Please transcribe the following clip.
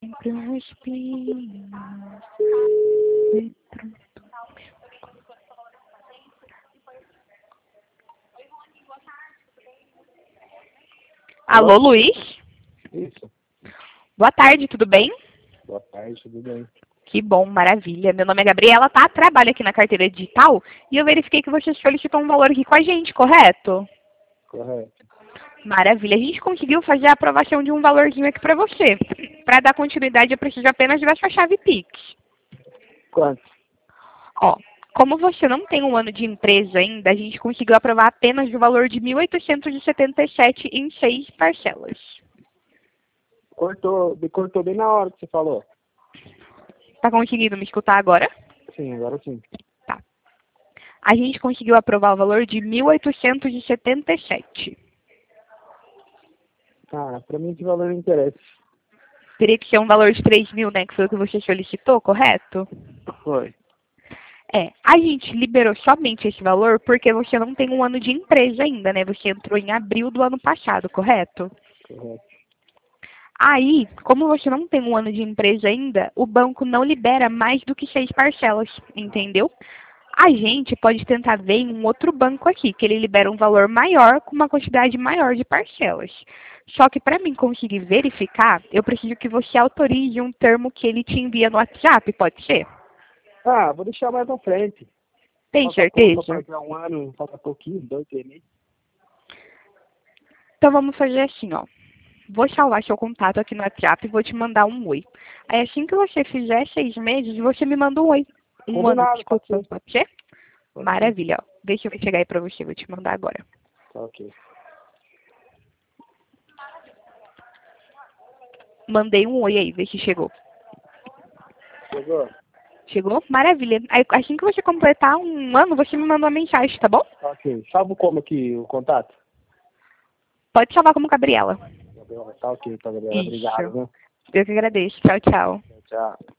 sempre um espinho. Alô, Luiz? Isso. Boa tarde, tudo bem? Boa tarde, tudo bem? Que bom, maravilha. Meu nome é Gabriela, tá? Trabalho aqui na carteira digital e eu verifiquei que você solicitou um valor aqui com a gente, correto? Correto. Maravilha. A gente conseguiu fazer a aprovação de um valorzinho aqui para você. Para dar continuidade, eu preciso apenas da sua chave Pix. Quanto? Ó, como você não tem um ano de empresa ainda, a gente conseguiu aprovar apenas o valor de 1.877 em 6 parcelas. Me cortou bem na hora que você falou. Tá conseguindo me escutar agora? Sim, agora sim. Tá. A gente conseguiu aprovar o valor de 1.877. Ah, pra mim esse valor não interessa. Teria que ser um valor de 3.000, né? Que foi o que você solicitou, correto? Foi. A gente liberou somente esse valor porque você não tem um ano de empresa ainda, né? Você entrou em abril do ano passado, correto? Correto. Aí, como você não tem um ano de empresa ainda, o banco não libera mais do que 6 parcelas, entendeu? A gente pode tentar ver em um outro banco aqui, que ele libera um valor maior com uma quantidade maior de parcelas. Só que para mim conseguir verificar, eu preciso que você autorize um termo que ele te envia no WhatsApp, pode ser? Ah, vou deixar mais pra frente. Tem Falta pouco certeza? pra um ano, falta pouquinho, 2, 3 meses. Então vamos fazer assim, ó. Vou salvar seu contato aqui no WhatsApp e vou te mandar um oi. Aí assim que você fizer 6 meses, você me manda um oi. Um ano, Combinado, pode desculpa, ser. pode ser? Pode ser. Maravilha, ó. Deixa eu chegar aí pra você, vou te mandar agora. Tá ok. Mandei um oi aí, vê se chegou. Chegou? Chegou? Maravilha. Aí assim que você completar um ano, você me manda uma mensagem, tá bom? Tá ok. Salvo como aqui o contato? Pode salvar como Gabriela. Tá ok, tá, Gabriela. Obrigado, Isso. viu? Eu que agradeço. Tchau, tchau. Tchau.